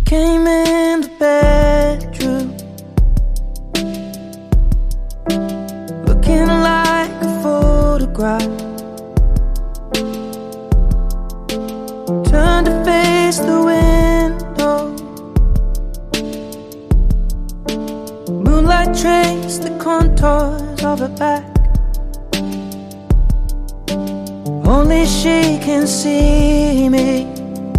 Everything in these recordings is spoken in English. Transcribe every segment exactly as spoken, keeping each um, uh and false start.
came in the bedroom, looking like a photograph. Turned to face the window. Moonlight traced the contours of her back. Only she can see me.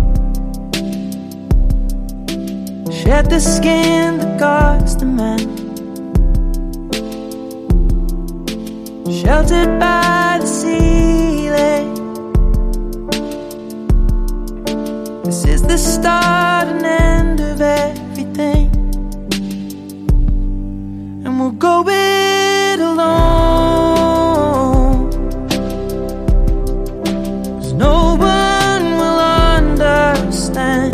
Shed the skin that guards the man, sheltered by the ceiling. This is the start and end of everything, and we'll go it alone, 'cause no one will understand.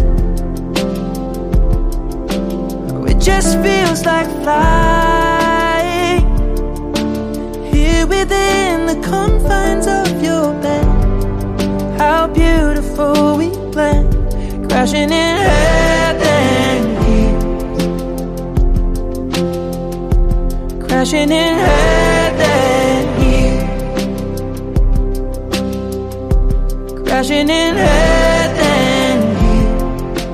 It just feels like flying here within the confines of your bed. How beautiful we blend, crashing in head and heels, crashing in head and heels, crashing in head and heels.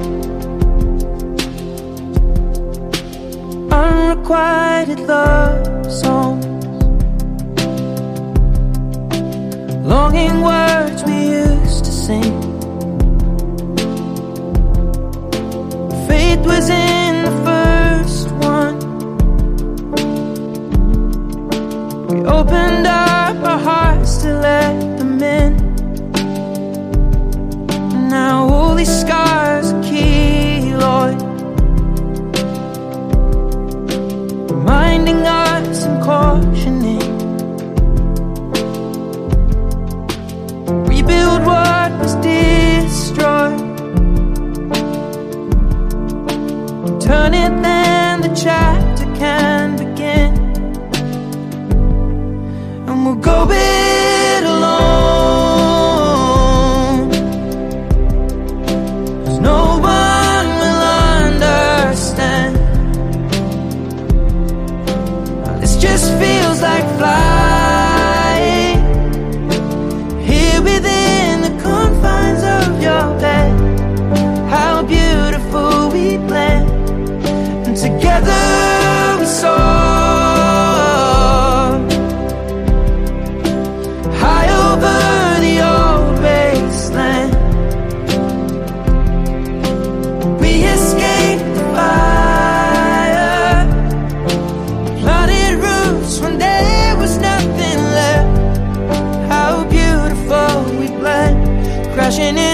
Unrequited love songs, longing words we used to sing. Faith was in the first one. We opened up our hearts to let them in. Now all these scars are keloid, reminding us and cautioning. Rebuild what was destroyed, turn it, then the chapter can begin, and we'll go it alone, 'cause no one will understand. This just feels like flying here within the confines of your bed. How beautiful we blend, and together we soar high over the old wasteland. We escaped the fire, planted roots when there was nothing left. How beautiful we blend, crashing in